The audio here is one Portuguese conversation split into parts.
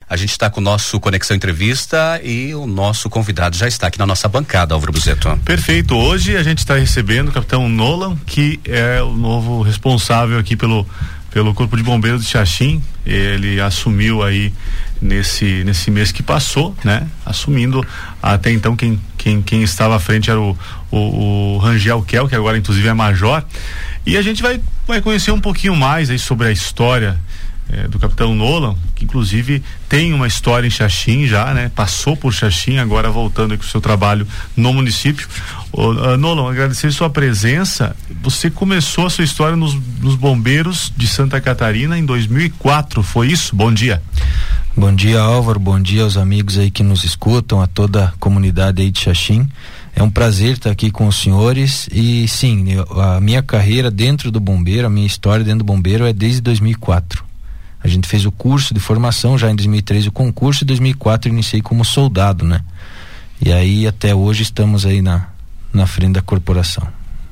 A gente está com o nosso Conexão Entrevista e o nosso convidado já está aqui na nossa bancada, Álvaro Buzetto. Perfeito. Hoje a gente está recebendo o capitão Nolan, que é o novo responsável aqui pelo Corpo de Bombeiros de Xaxim. Ele assumiu aí nesse mês que passou, né? Assumindo, até então quem estava à frente era o Rangel Kel, que agora inclusive é major. E a gente vai conhecer um pouquinho mais aí sobre a história do capitão Nolan, que inclusive tem uma história em Xaxim já, né? Passou por Xaxim, agora voltando aí com o seu trabalho no município. Nolan, agradecer sua presença. Você começou a sua história nos bombeiros de Santa Catarina em 2004, foi isso? Bom dia. Bom dia, Álvaro, bom dia aos amigos aí que nos escutam, a toda a comunidade aí de Xaxim. É um prazer estar aqui com os senhores e sim, a minha carreira dentro do bombeiro, a minha história dentro do bombeiro é desde 2004. A gente fez o curso de formação já em 2003, o concurso, em 2004 iniciei como soldado, né? E aí até hoje estamos aí na frente da corporação.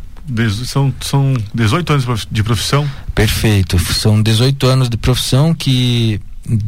São 18 anos de profissão? Perfeito, são 18 anos de profissão, que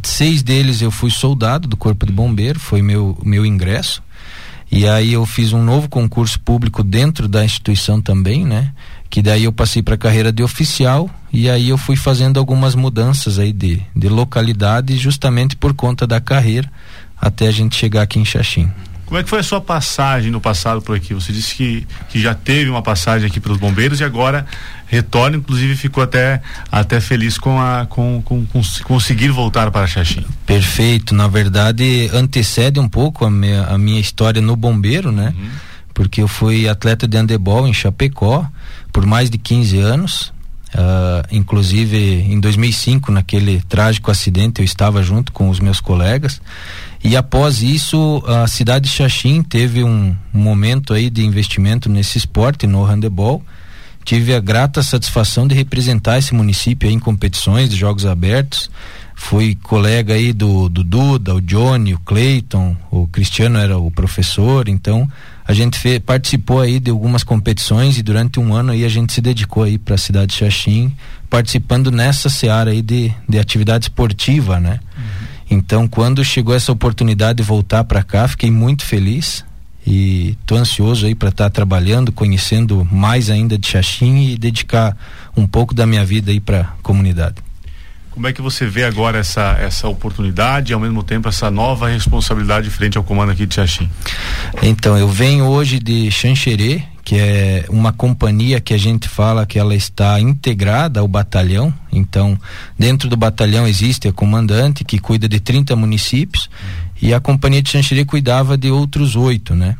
6 deles eu fui soldado do Corpo de Bombeiro, foi meu ingresso. E aí eu fiz um novo concurso público dentro da instituição também, né? Que daí eu passei para a carreira de oficial e aí eu fui fazendo algumas mudanças aí de localidade justamente por conta da carreira até a gente chegar aqui em Xaxim. Como é que foi a sua passagem no passado por aqui? Você disse que já teve uma passagem aqui pelos bombeiros e agora retorna, inclusive ficou até feliz com conseguir voltar para Xaxim. Perfeito, na verdade antecede um pouco a minha história no bombeiro, né? Porque eu fui atleta de handebol em Chapecó por mais de 15 anos, inclusive em 2005, naquele trágico acidente, eu estava junto com os meus colegas. E após isso, a cidade de Xaxim teve um momento aí de investimento nesse esporte, no handebol. Tive a grata satisfação de representar esse município aí em competições de jogos abertos. Fui colega aí do Duda, o Johnny, o Cleiton, o Cristiano era o professor, então a gente participou aí de algumas competições e durante um ano aí a gente se dedicou aí para a cidade de Xaxim, participando nessa seara aí de atividade esportiva, né? Então, quando chegou essa oportunidade de voltar para cá, fiquei muito feliz e tô ansioso aí para estar trabalhando, conhecendo mais ainda de Xaxim e dedicar um pouco da minha vida aí para a comunidade. Como é que você vê agora essa oportunidade e ao mesmo tempo essa nova responsabilidade frente ao comando aqui de Xaxim? Então, eu venho hoje de Xanxerê, que é uma companhia que a gente fala que ela está integrada ao batalhão. Então, dentro do batalhão existe a comandante que cuida de 30 municípios e a companhia de Xanxerê cuidava de outros 8, né?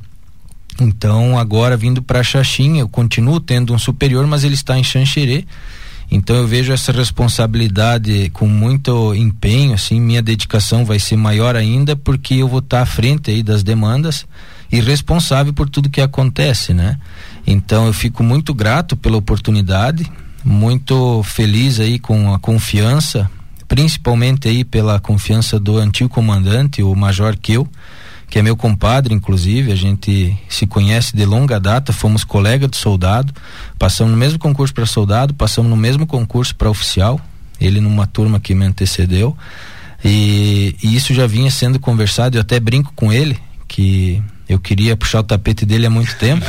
Então, agora vindo para Xaxim, eu continuo tendo um superior, mas ele está em Xanxerê. Então eu vejo essa responsabilidade com muito empenho, assim, minha dedicação vai ser maior ainda porque eu vou estar à frente aí das demandas e responsável por tudo que acontece, né? Então eu fico muito grato pela oportunidade, muito feliz aí com a confiança, principalmente aí pela confiança do antigo comandante, o Major Kel, que é meu compadre, inclusive, a gente se conhece de longa data, fomos colega de soldado, passamos no mesmo concurso para soldado, passamos no mesmo concurso para oficial, ele numa turma que me antecedeu, e isso já vinha sendo conversado, eu até brinco com ele, que eu queria puxar o tapete dele há muito tempo,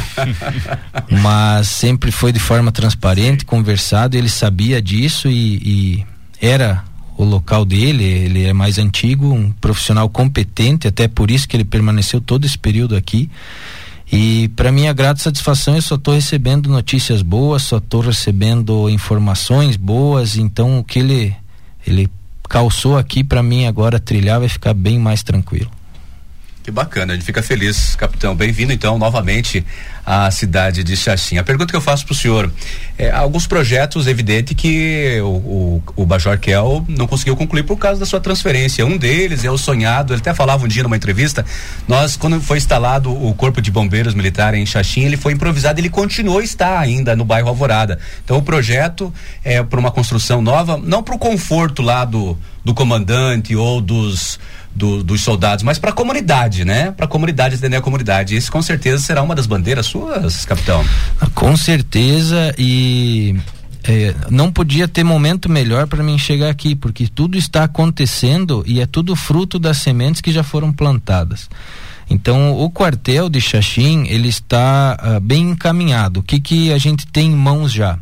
mas sempre foi de forma transparente, conversado, ele sabia disso e era o local dele, ele é mais antigo, um profissional competente, até por isso que ele permaneceu todo esse período aqui. E para minha grata satisfação, eu só estou recebendo notícias boas, só estou recebendo informações boas, então o que ele calçou aqui para mim agora trilhar vai ficar bem mais tranquilo. Que bacana, a gente fica feliz, capitão. Bem-vindo então novamente à cidade de Xaxim. A pergunta que eu faço para o senhor alguns projetos, evidente que o Major Kel não conseguiu concluir por causa da sua transferência. Um deles é o sonhado, ele até falava um dia numa entrevista, quando foi instalado o Corpo de Bombeiros Militar em Xaxim, ele foi improvisado, ele continuou a estar ainda no bairro Alvorada. Então o projeto é para uma construção nova, não para o conforto lá do comandante ou dos soldados, mas para a comunidade, né? Para a comunidade, atender a comunidade. Esse com certeza será uma das bandeiras suas, capitão. Com certeza, e não podia ter momento melhor para mim chegar aqui, porque tudo está acontecendo e é tudo fruto das sementes que já foram plantadas. Então, o quartel de Xaxim, ele está bem encaminhado. O que a gente tem em mãos já?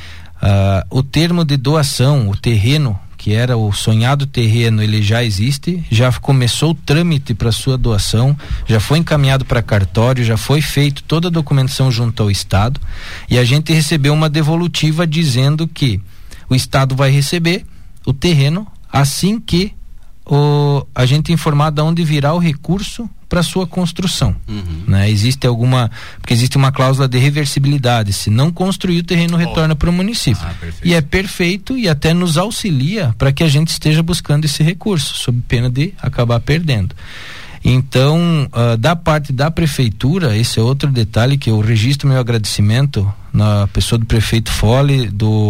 O termo de doação, o terreno, que era o sonhado terreno, ele já existe, já começou o trâmite para sua doação, já foi encaminhado para cartório, já foi feito toda a documentação junto ao Estado, e a gente recebeu uma devolutiva dizendo que o Estado vai receber o terreno assim que a gente informar de onde virá o recurso para sua construção, né? Porque existe uma cláusula de reversibilidade, se não construir o terreno retorna para o município, e é perfeito e até nos auxilia para que a gente esteja buscando esse recurso, sob pena de acabar perdendo. Então, da parte da prefeitura, esse é outro detalhe que eu registro meu agradecimento na pessoa do prefeito Fole,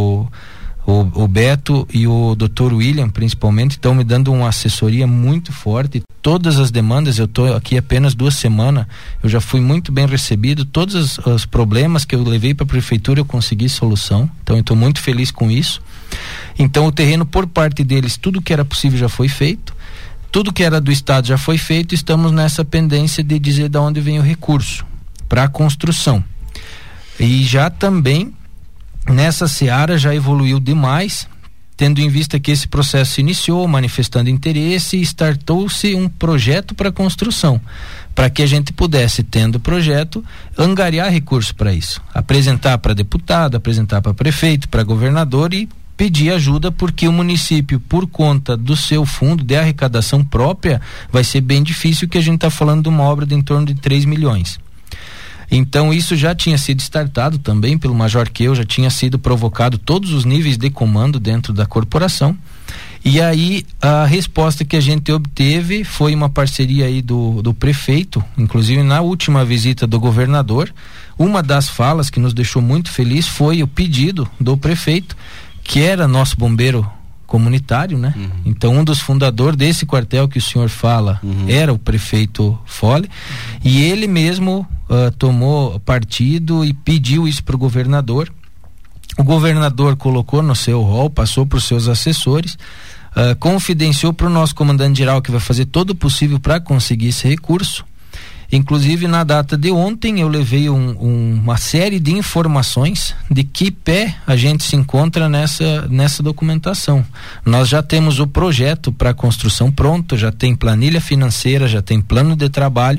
o Beto e o Dr. William, principalmente, estão me dando uma assessoria muito forte. Todas as demandas, eu estou aqui apenas 2 semanas, eu já fui muito bem recebido. Todos os problemas que eu levei para a prefeitura eu consegui solução, então eu estou muito feliz com isso. Então, o terreno, por parte deles, tudo que era possível já foi feito, tudo que era do Estado já foi feito. Estamos nessa pendência de dizer de onde vem o recurso para a construção. E já também nessa seara já evoluiu demais, tendo em vista que esse processo se iniciou, manifestando interesse, e startou-se um projeto para construção, para que a gente pudesse, tendo o projeto, angariar recurso para isso, apresentar para deputado, apresentar para prefeito, para governador e pedir ajuda, porque o município, por conta do seu fundo de arrecadação própria, vai ser bem difícil, que a gente está falando de uma obra de em torno de 3 milhões. Então isso já tinha sido startado também pelo Major Queu, já tinha sido provocado todos os níveis de comando dentro da corporação, e aí a resposta que a gente obteve foi uma parceria aí do prefeito, inclusive na última visita do governador. Uma das falas que nos deixou muito feliz foi o pedido do prefeito, que era nosso bombeiro comunitário, né? Então, um dos fundadores desse quartel que o senhor fala era o prefeito Fole, e ele mesmo tomou partido e pediu isso para o governador. O governador colocou no seu rol, passou para os seus assessores, confidenciou para o nosso comandante-geral, que vai fazer todo o possível para conseguir esse recurso. Inclusive, na data de ontem, eu levei uma série de informações de que pé a gente se encontra nessa documentação. Nós já temos o projeto para construção pronto, já tem planilha financeira, já tem plano de trabalho.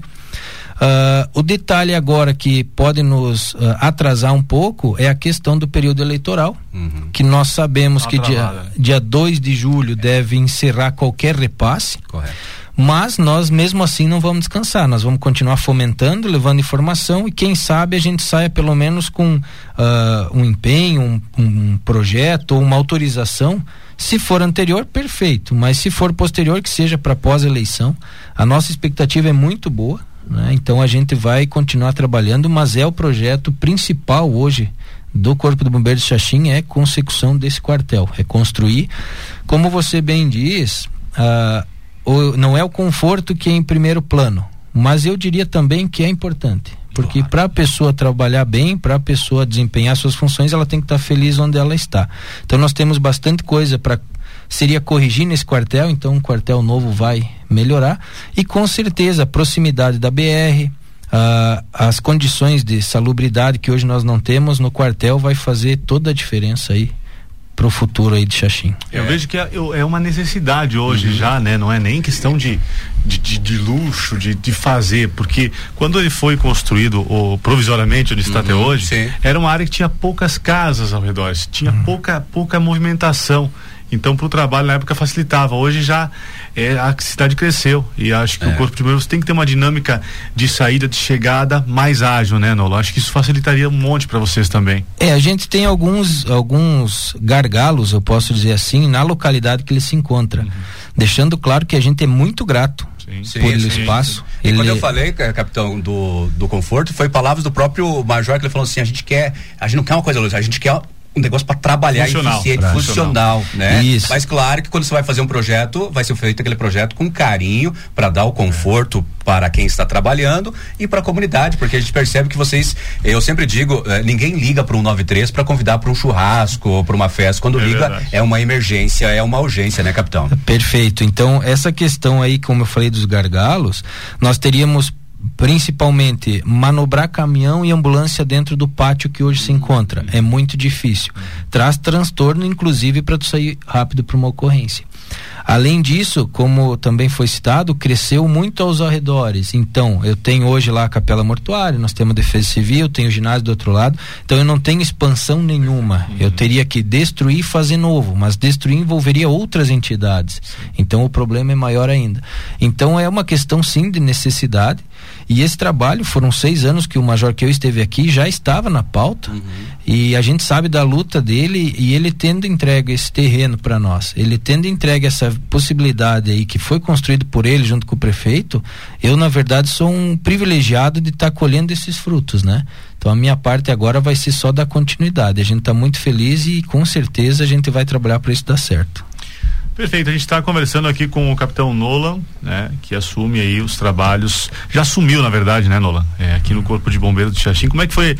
O detalhe agora que pode nos atrasar um pouco é a questão do período eleitoral, que nós sabemos que dia 2 de julho deve encerrar qualquer repasse. Correto. Mas nós mesmo assim não vamos descansar, nós vamos continuar fomentando, levando informação, e quem sabe a gente saia pelo menos com um empenho, um projeto ou uma autorização. Se for anterior, perfeito, mas se for posterior, que seja para pós-eleição. A nossa expectativa é muito boa, né? Então a gente vai continuar trabalhando, mas é o projeto principal hoje do Corpo de Bombeiros de Xaxim, é consecução desse quartel, é construir. Como você bem diz, não é o conforto que é em primeiro plano, mas eu diria também que é importante, porque para a pessoa trabalhar bem, para a pessoa desempenhar suas funções, ela tem que estar feliz onde ela está. Então nós temos bastante coisa para seria corrigir nesse quartel, então um quartel novo vai melhorar, e com certeza a proximidade da BR, as condições de salubridade que hoje nós não temos no quartel vai fazer toda a diferença aí para o futuro aí de Xaxim. Eu vejo que é uma necessidade hoje já, né? Não é nem questão de luxo, de fazer, porque quando ele foi construído provisoriamente, onde está até hoje, era uma área que tinha poucas casas ao redor, tinha pouca movimentação. Então, para o trabalho na época facilitava. Hoje já a cidade cresceu, e acho que o Corpo de Bombeiros tem que ter uma dinâmica de saída, de chegada mais ágil, né, Nolo? Acho que isso facilitaria um monte para vocês também. A gente tem alguns gargalos, eu posso dizer assim, na localidade que ele se encontra, deixando claro que a gente é muito grato por ele espaço. E quando eu falei, capitão, do conforto, foi palavras do próprio Major, que ele falou assim: a gente não quer uma coisa, a gente quer um negócio para trabalhar eficiente, funcional, né? Isso. Mas claro que quando você vai fazer um projeto, vai ser feito aquele projeto com carinho para dar o conforto para quem está trabalhando e para a comunidade, porque a gente percebe que vocês, eu sempre digo, ninguém liga para um 93 para convidar para um churrasco ou para uma festa. Quando liga, verdade, é uma emergência, é uma urgência, né, capitão? Perfeito. Então, essa questão aí, como eu falei dos gargalos, nós teríamos principalmente manobrar caminhão e ambulância dentro do pátio que hoje se encontra. É muito difícil. Traz transtorno, inclusive, para tu sair rápido para uma ocorrência. Além disso, como também foi citado, cresceu muito aos arredores. Então, eu tenho hoje lá a capela mortuária, nós temos a defesa civil, tenho o ginásio do outro lado, então eu não tenho expansão nenhuma. Eu teria que destruir e fazer novo, mas destruir envolveria outras entidades. Então o problema é maior ainda. Então é uma questão sim de necessidade, e esse trabalho, foram 6 anos que o Major Queul esteve aqui, já estava na pauta, e a gente sabe da luta dele, e ele tendo entregue esse terreno para nós, ele tendo entregue essa possibilidade aí que foi construído por ele junto com o prefeito, eu na verdade sou um privilegiado de estar colhendo esses frutos, né? Então a minha parte agora vai ser só dar continuidade. A gente está muito feliz e com certeza a gente vai trabalhar para isso dar certo. Perfeito, a gente está conversando aqui com o capitão Nolan, né, que assume aí os trabalhos, já assumiu na verdade, né, Nolan, aqui no Corpo de Bombeiros de Xaxim. Como é que foi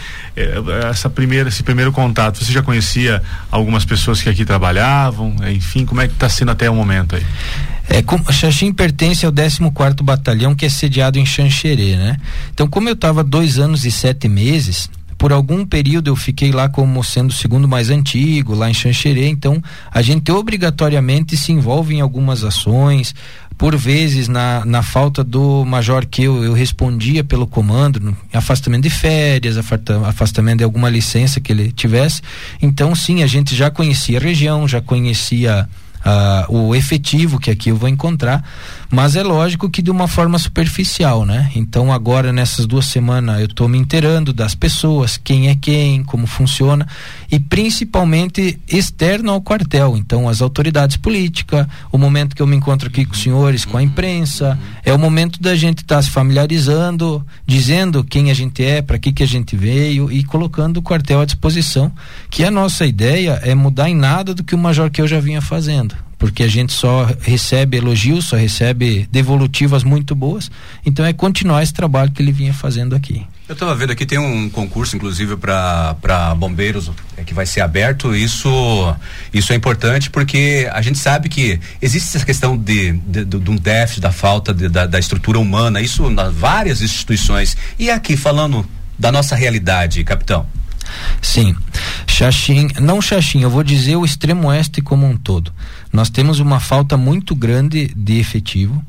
esse primeiro contato? Você já conhecia algumas pessoas que aqui trabalhavam, enfim, como é que está sendo até o momento aí? Xaxim pertence ao 14º Batalhão, que é sediado em Xanxerê, né? Então, como eu estava 2 anos e 7 meses, por algum período eu fiquei lá como sendo o segundo mais antigo, lá em Xanxerê, então a gente obrigatoriamente se envolve em algumas ações. Por vezes, na falta do Major Queul, eu respondia pelo comando, afastamento de férias, afastamento de alguma licença que ele tivesse. Então sim, a gente já conhecia a região, já conhecia o efetivo que aqui eu vou encontrar, mas é lógico que de uma forma superficial, né? Então agora nessas 2 semanas eu estou me inteirando das pessoas, quem é quem, como funciona, e principalmente externo ao quartel. Então as autoridades políticas, o momento que eu me encontro aqui com os senhores, com a imprensa, é o momento da gente estar se familiarizando, dizendo quem a gente é, para que a gente veio e colocando o quartel à disposição, que a nossa ideia é mudar em nada do que o Major Queul já vinha fazendo, porque a gente só recebe elogios, só recebe devolutivas muito boas, então é continuar esse trabalho que ele vinha fazendo aqui. Eu estava vendo aqui, tem um concurso inclusive para bombeiros que vai ser aberto. Isso é importante, porque a gente sabe que existe essa questão de um déficit, da falta da estrutura humana, isso nas várias instituições. E aqui, falando da nossa realidade, capitão? Sim, Xaxim, eu vou dizer o extremo oeste como um todo. Nós temos uma falta muito grande de efetivo.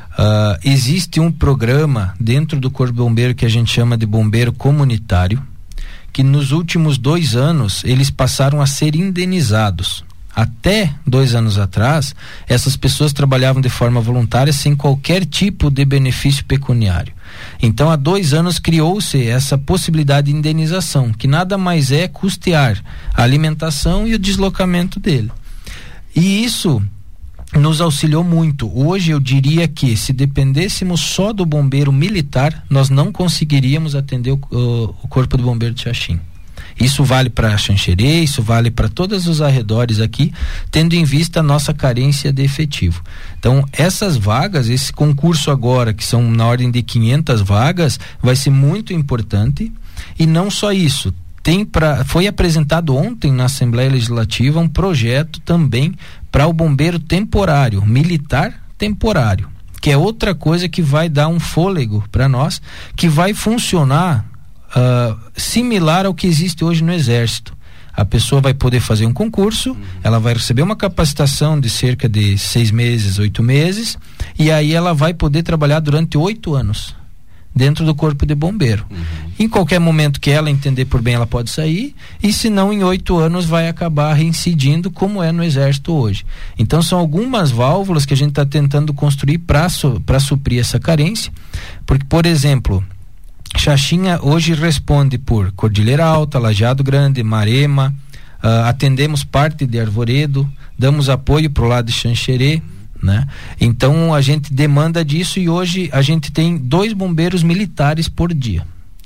Existe um programa dentro do Corpo de Bombeiro que a gente chama de bombeiro comunitário, que nos últimos 2 anos eles passaram a ser indenizados. Até 2 anos atrás, essas pessoas trabalhavam de forma voluntária sem qualquer tipo de benefício pecuniário. Então, há 2 anos criou-se essa possibilidade de indenização, que nada mais é custear a alimentação e o deslocamento dele. E isso nos auxiliou muito. Hoje eu diria que se dependêssemos só do bombeiro militar, nós não conseguiríamos atender o Corpo de Bombeiro de Xaxim. Isso vale para Xanxerê, isso vale para todos os arredores aqui, tendo em vista a nossa carência de efetivo. Então, essas vagas, esse concurso agora, que são na ordem de 500 vagas, vai ser muito importante. E não só isso, foi apresentado ontem na Assembleia Legislativa um projeto também para o bombeiro temporário, militar temporário, que é outra coisa que vai dar um fôlego para nós, que vai funcionar similar ao que existe hoje no Exército. A pessoa vai poder fazer um concurso, ela vai receber uma capacitação de cerca de 6 meses, 8 meses, e aí ela vai poder trabalhar durante 8 anos dentro do Corpo de Bombeiro. Em qualquer momento que ela entender por bem, ela pode sair, e se não, em 8 anos vai acabar reincidindo, como é no Exército hoje. Então são algumas válvulas que a gente está tentando construir para suprir essa carência, porque, por exemplo, Xaxim hoje responde por Cordilheira Alta, Lajeado Grande, Marema, atendemos parte de Arvoredo, damos apoio pro lado de Xanxerê, né? Então a gente demanda disso, e hoje a gente tem 2 bombeiros militares por dia.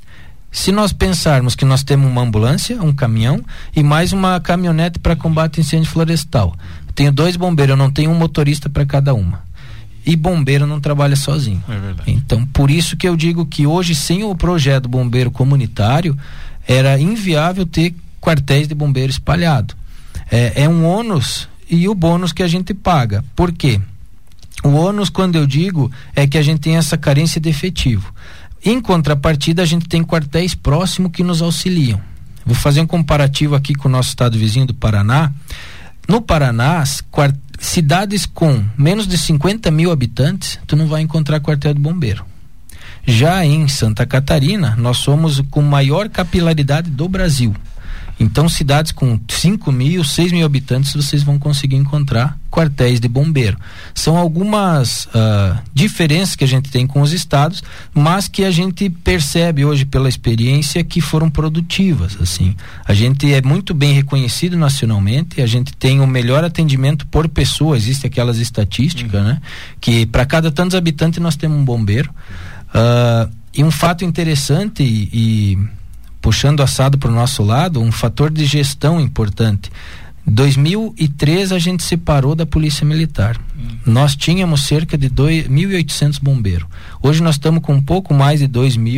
Se nós pensarmos que nós temos uma ambulância, um caminhão e mais uma caminhonete para combate a incêndio florestal, tenho 2 bombeiros, eu não tenho um motorista para cada uma. E bombeiro não trabalha sozinho. É verdade. Então, por isso que eu digo que hoje, sem o projeto bombeiro comunitário, era inviável ter quartéis de bombeiro espalhado. É um ônus e o bônus que a gente paga. Por quê? O ônus, quando eu digo, é que a gente tem essa carência de efetivo. Em contrapartida, a gente tem quartéis próximos que nos auxiliam. Vou fazer um comparativo aqui com o nosso estado vizinho do Paraná. No Paraná, cidades com menos de 50 mil habitantes, tu não vai encontrar quartel de bombeiro. Já em Santa Catarina, nós somos com maior capilaridade do Brasil. Então, cidades com 5 mil, 6 mil habitantes, vocês vão conseguir encontrar quartéis de bombeiro. São algumas diferenças que a gente tem com os estados, mas que a gente percebe hoje pela experiência que foram produtivas. Assim, a gente é muito bem reconhecido nacionalmente, a gente tem o melhor atendimento por pessoa. Existe aquelas estatísticas, né? Que para cada tantos habitantes nós temos um bombeiro. E um fato interessante e puxando assado para o nosso lado, um fator de gestão importante. Em 2003 a gente separou da Polícia Militar. Nós tínhamos cerca de 2.800 bombeiros. Hoje nós estamos com um pouco mais de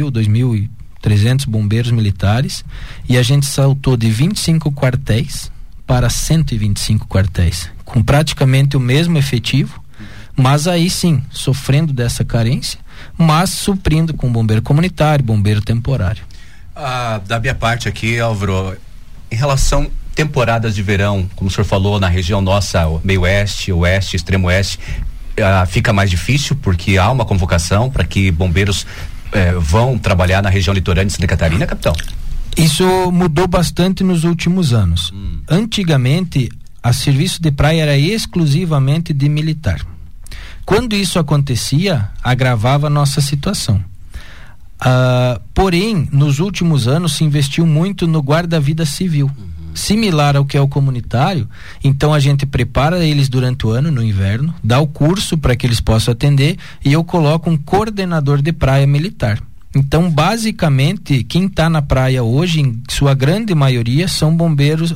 2.300 bombeiros militares e a gente saltou de 25 quartéis para 125 quartéis, com praticamente o mesmo efetivo, mas aí sim, sofrendo dessa carência, mas suprindo com bombeiro comunitário, bombeiro temporário. Da minha parte aqui, Álvaro, em relação temporadas de verão, como o senhor falou, na região nossa, meio oeste, extremo oeste, fica mais difícil porque há uma convocação para que bombeiros vão trabalhar na região litorânea de Santa Catarina, capitão? Isso mudou bastante nos últimos anos. Antigamente, a serviço de praia era exclusivamente de militar. Quando isso acontecia, agravava a nossa situação. Porém, nos últimos anos se investiu muito no guarda-vida civil, similar ao que é o comunitário. Então a gente prepara eles durante o ano, no inverno, dá o curso para que eles possam atender e eu coloco um coordenador de praia militar. Então, basicamente, quem está na praia hoje, em sua grande maioria, são bombeiros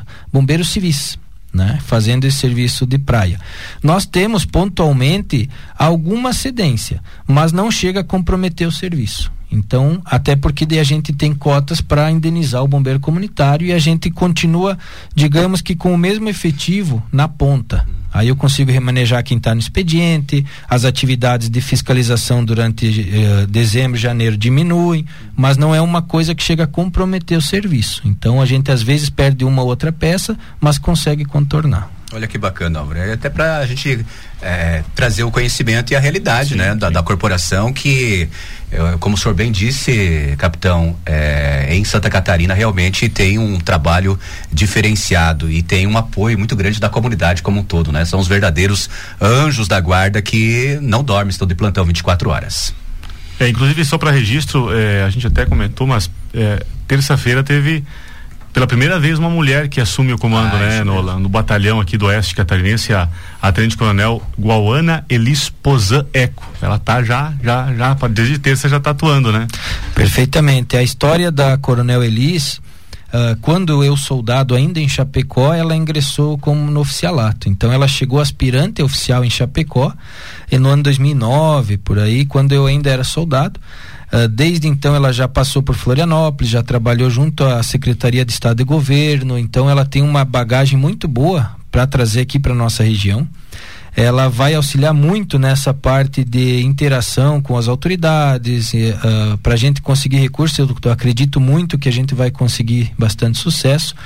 civis, né? Fazendo esse serviço de praia. Nós temos pontualmente alguma cedência, mas não chega a comprometer o serviço. Então, até porque daí a gente tem cotas para indenizar o bombeiro comunitário e a gente continua, digamos que com o mesmo efetivo na ponta. Aí eu consigo remanejar quem está no expediente, as atividades de fiscalização durante dezembro, janeiro diminuem, mas não é uma coisa que chega a comprometer o serviço. Então a gente às vezes perde uma ou outra peça, mas consegue contornar. Olha que bacana, Álvaro. É até para a gente trazer o conhecimento e a realidade, sim, né, da corporação que, como o senhor bem disse, capitão, em Santa Catarina realmente tem um trabalho diferenciado e tem um apoio muito grande da comunidade como um todo, né? São os verdadeiros anjos da guarda que não dormem, estão de plantão 24 horas. Inclusive, só para registro, a gente até comentou, mas terça-feira teve pela primeira vez uma mulher que assume o comando, né, no batalhão aqui do Oeste Catarinense, a Tenente Coronel Guauana Elis Pozan Eco. Ela tá já desde terça já tá atuando, né? Perfeitamente. A história da Coronel Elis, quando eu soldado ainda em Chapecó, ela ingressou como no oficialato. Então ela chegou aspirante oficial em Chapecó e no ano 2009, por aí, quando eu ainda era soldado. Desde então ela já passou por Florianópolis, já trabalhou junto à Secretaria de Estado de Governo, então ela tem uma bagagem muito boa para trazer aqui para nossa região. Ela vai auxiliar muito nessa parte de interação com as autoridades, para a gente conseguir recursos. Eu acredito muito que a gente vai conseguir bastante sucesso.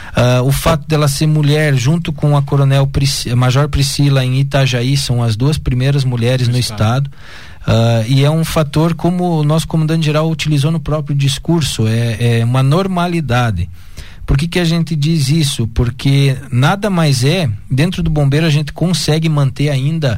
O fato dela ser mulher, junto com a Major Priscila em Itajaí, são as duas primeiras mulheres no estado. E é um fator, como o nosso comandante-geral utilizou no próprio discurso, é uma normalidade. Por que a gente diz isso? Porque nada mais dentro do bombeiro a gente consegue manter ainda,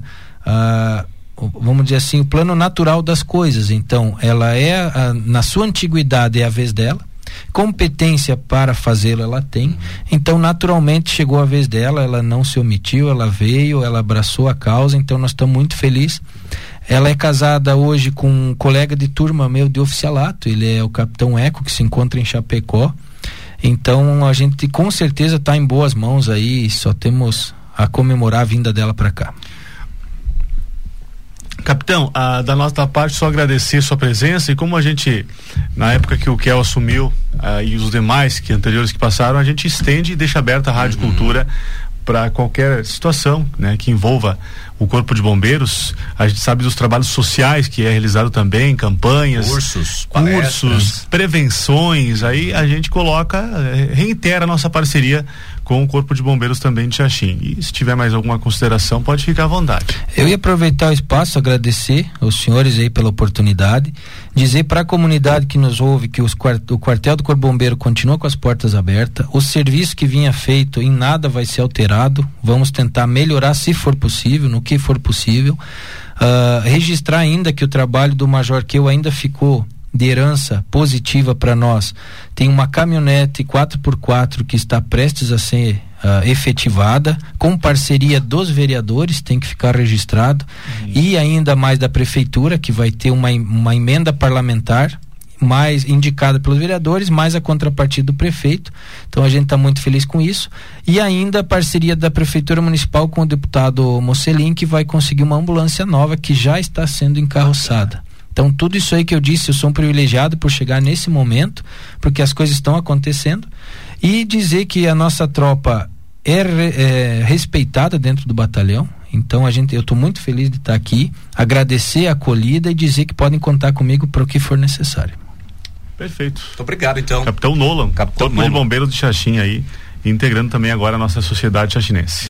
vamos dizer assim, o plano natural das coisas. Então, ela na sua antiguidade é a vez dela, competência para fazê-lo ela tem, então naturalmente chegou a vez dela, ela não se omitiu, ela veio, ela abraçou a causa, então nós estamos muito felizes. Ela é casada hoje com um colega de turma meu de oficialato, ele é o Capitão Eco, que se encontra em Chapecó. Então a gente com certeza está em boas mãos aí, só temos a comemorar a vinda dela para cá. Capitão, da nossa parte, só agradecer sua presença, e como a gente, na época que o Kel assumiu, e os demais anteriores que passaram, a gente estende e deixa aberta a Rádio Cultura para qualquer situação, né, que envolva o Corpo de Bombeiros. A gente sabe dos trabalhos sociais que é realizado também, campanhas, cursos, prevenções. Aí a gente reitera a nossa parceria com o Corpo de Bombeiros também de Xaxim. E se tiver mais alguma consideração, pode ficar à vontade. Eu ia aproveitar o espaço, agradecer aos senhores aí pela oportunidade, dizer para a comunidade que nos ouve que o quartel do Corpo Bombeiro continua com as portas abertas, o serviço que vinha feito em nada vai ser alterado, vamos tentar melhorar se for possível, no que for possível, registrar ainda que o trabalho do Major Kel ainda ficou de herança positiva para nós. Tem uma caminhonete 4x4 que está prestes a ser efetivada, com parceria dos vereadores, tem que ficar registrado, e ainda mais da prefeitura, que vai ter uma emenda parlamentar mais indicada pelos vereadores, mais a contrapartida do prefeito. Então a gente está muito feliz com isso, e ainda a parceria da prefeitura municipal com o deputado Mocelin, que vai conseguir uma ambulância nova que já está sendo encarroçada. Então tudo isso aí que eu disse, eu sou um privilegiado por chegar nesse momento, porque as coisas estão acontecendo, e dizer que a nossa tropa é respeitada dentro do batalhão. Então eu estou muito feliz de estar aqui, agradecer a acolhida e dizer que podem contar comigo para o que for necessário. Perfeito. Muito obrigado, então. Capitão Nolan, Corpo de Bombeiros de Xaxim aí, integrando também agora a nossa sociedade xaxinense.